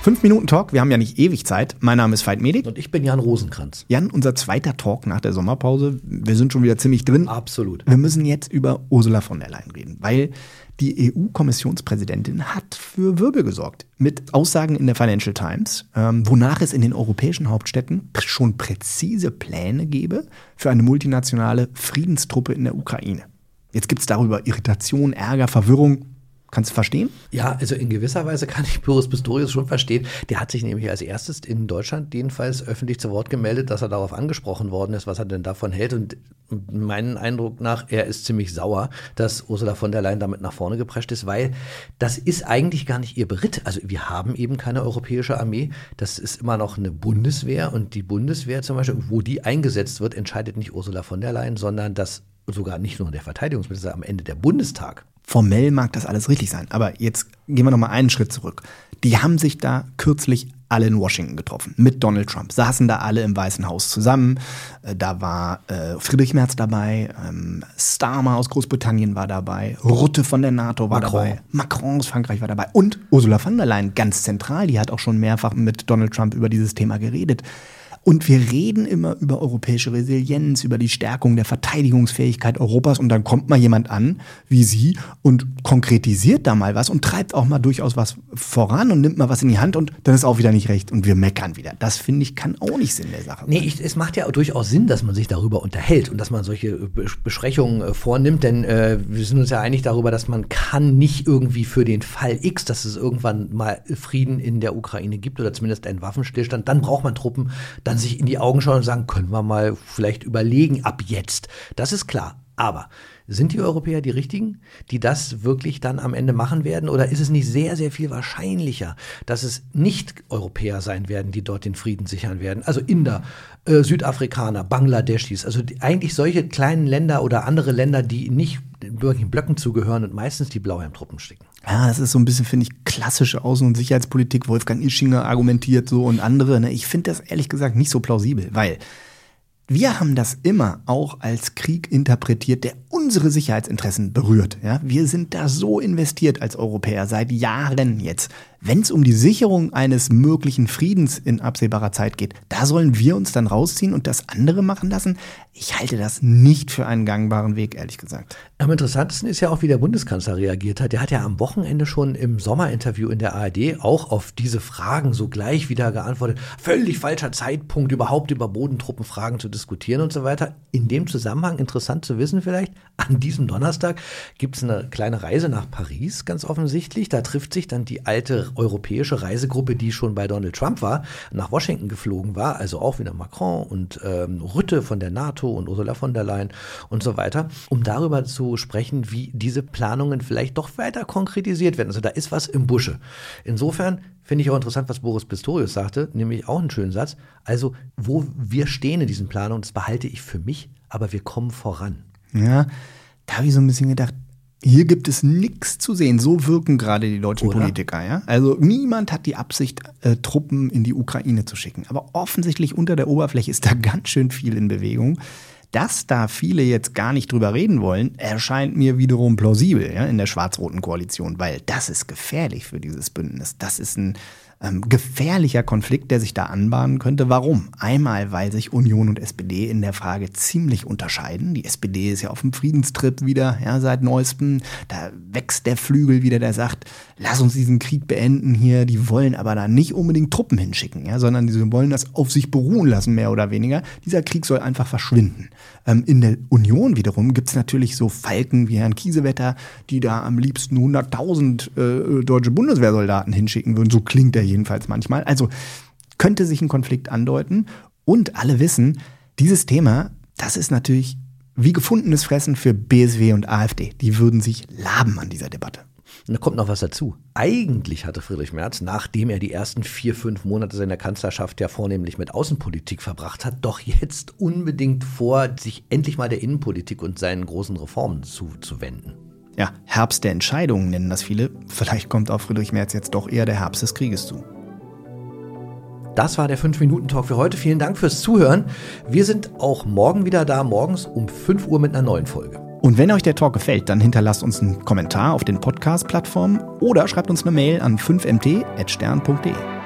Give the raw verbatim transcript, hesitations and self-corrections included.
fünf Minuten Talk, wir haben ja nicht ewig Zeit. Mein Name ist Veit Medig. Und ich bin Jan Rosenkranz. Jan, unser zweiter Talk nach der Sommerpause. Wir sind schon wieder ziemlich drin. Absolut. Wir müssen jetzt über Ursula von der Leyen reden, weil die E U-Kommissionspräsidentin hat für Wirbel gesorgt. Mit Aussagen in der Financial Times, ähm, wonach es in den europäischen Hauptstädten schon präzise Pläne gebe für eine multinationale Friedenstruppe in der Ukraine. Jetzt gibt es darüber Irritation, Ärger, Verwirrung. Kannst du verstehen? Ja, also in gewisser Weise kann ich Boris Pistorius schon verstehen. Der hat sich nämlich als erstes in Deutschland jedenfalls öffentlich zu Wort gemeldet, dass er darauf angesprochen worden ist, was er denn davon hält. Und meinen Eindruck nach, er ist ziemlich sauer, dass Ursula von der Leyen damit nach vorne geprescht ist, weil das ist eigentlich gar nicht ihr Beritt. Also wir haben eben keine europäische Armee. Das ist immer noch eine Bundeswehr. Und die Bundeswehr zum Beispiel, wo die eingesetzt wird, entscheidet nicht Ursula von der Leyen, sondern das sogar nicht nur der Verteidigungsminister, am Ende der Bundestag. Formell mag das alles richtig sein, aber jetzt gehen wir noch mal einen Schritt zurück. Die haben sich da kürzlich alle in Washington getroffen, mit Donald Trump, saßen da alle im Weißen Haus zusammen. Da war äh, Friedrich Merz dabei, ähm, Starmer aus Großbritannien war dabei, Rutte von der NATO war Macron. dabei, Macron aus Frankreich war dabei und Ursula von der Leyen, ganz zentral, die hat auch schon mehrfach mit Donald Trump über dieses Thema geredet. Und wir reden immer über europäische Resilienz, über die Stärkung der Verteidigungsfähigkeit Europas und dann kommt mal jemand an, wie Sie, und konkretisiert da mal was und treibt auch mal durchaus was voran und nimmt mal was in die Hand und dann ist auch wieder nicht recht und wir meckern wieder. Das, finde ich, kann auch nicht Sinn der Sache sein. Nee, ich, es macht ja durchaus Sinn, dass man sich darüber unterhält und dass man solche Besprechungen äh, vornimmt, denn äh, wir sind uns ja einig darüber, dass man kann nicht irgendwie für den Fall X, dass es irgendwann mal Frieden in der Ukraine gibt oder zumindest einen Waffenstillstand, dann braucht man Truppen, dann sich in die Augen schauen und sagen, können wir mal vielleicht überlegen ab jetzt. Das ist klar. Aber sind die Europäer die Richtigen, die das wirklich dann am Ende machen werden? Oder ist es nicht sehr, sehr viel wahrscheinlicher, dass es nicht Europäer sein werden, die dort den Frieden sichern werden? Also Inder, äh, Südafrikaner, Bangladeschis, also die, eigentlich solche kleinen Länder oder andere Länder, die nicht irgendwelchen Blöcken zugehören und meistens die Blauhelmtruppen schicken. Ja, das ist so ein bisschen, finde ich, klassische Außen- und Sicherheitspolitik. Wolfgang Ischinger argumentiert so und andere. Ne? Ich finde das ehrlich gesagt nicht so plausibel, weil wir haben das immer auch als Krieg interpretiert, der unsere Sicherheitsinteressen berührt. Ja? Wir sind da so investiert als Europäer seit Jahren jetzt. Wenn es um die Sicherung eines möglichen Friedens in absehbarer Zeit geht, da sollen wir uns dann rausziehen und das andere machen lassen? Ich halte das nicht für einen gangbaren Weg, ehrlich gesagt. Am interessantesten ist ja auch, wie der Bundeskanzler reagiert hat. Der hat ja am Wochenende schon im Sommerinterview in der A R D auch auf diese Fragen so gleich wieder geantwortet. Völlig falscher Zeitpunkt, überhaupt über Bodentruppenfragen zu diskutieren und so weiter. In dem Zusammenhang, interessant zu wissen vielleicht, an diesem Donnerstag gibt es eine kleine Reise nach Paris, ganz offensichtlich. Da trifft sich dann die alte europäische Reisegruppe, die schon bei Donald Trump war, nach Washington geflogen war, also auch wieder Macron und ähm, Rutte von der NATO und Ursula von der Leyen und so weiter, um darüber zu sprechen, wie diese Planungen vielleicht doch weiter konkretisiert werden. Also da ist was im Busche. Insofern finde ich auch interessant, was Boris Pistorius sagte, nämlich auch einen schönen Satz. Also, wo wir stehen in diesen Planungen, das behalte ich für mich, aber wir kommen voran. Ja, da habe ich so ein bisschen gedacht, hier gibt es nichts zu sehen. So wirken gerade die deutschen Oder? Politiker. Ja? Also niemand hat die Absicht, äh, Truppen in die Ukraine zu schicken. Aber offensichtlich unter der Oberfläche ist da ganz schön viel in Bewegung. Dass da viele jetzt gar nicht drüber reden wollen, erscheint mir wiederum plausibel, ja, in der schwarz-roten Koalition. Weil das ist gefährlich für dieses Bündnis. Das ist ein ähm, gefährlicher Konflikt, der sich da anbahnen könnte. Warum? Einmal, weil sich Union und S P D in der Frage ziemlich unterscheiden. Die S P D ist ja auf dem Friedenstrip wieder, ja, seit neuestem. Da wächst der Flügel wieder, der sagt, lass uns diesen Krieg beenden hier. Die wollen aber da nicht unbedingt Truppen hinschicken, ja, sondern die wollen das auf sich beruhen lassen, mehr oder weniger. Dieser Krieg soll einfach verschwinden. Ähm, in der Union wiederum gibt es natürlich so Falken wie Herrn Kiesewetter, die da am liebsten hunderttausend äh, deutsche Bundeswehrsoldaten hinschicken würden. So klingt er jedenfalls manchmal. Also könnte sich ein Konflikt andeuten. Und alle wissen, dieses Thema, das ist natürlich wie gefundenes Fressen für B S W und AfD. Die würden sich laben an dieser Debatte. Und da kommt noch was dazu. Eigentlich hatte Friedrich Merz, nachdem er die ersten vier, fünf Monate seiner Kanzlerschaft ja vornehmlich mit Außenpolitik verbracht hat, doch jetzt unbedingt vor, sich endlich mal der Innenpolitik und seinen großen Reformen zuzuwenden. Ja, Herbst der Entscheidungen nennen das viele. Vielleicht kommt auf Friedrich Merz jetzt doch eher der Herbst des Krieges zu. Das war der fünf Minuten Talk für heute. Vielen Dank fürs Zuhören. Wir sind auch morgen wieder da, morgens um fünf Uhr mit einer neuen Folge. Und wenn euch der Talk gefällt, dann hinterlasst uns einen Kommentar auf den Podcast-Plattformen oder schreibt uns eine Mail an fünf m t at stern punkt d e.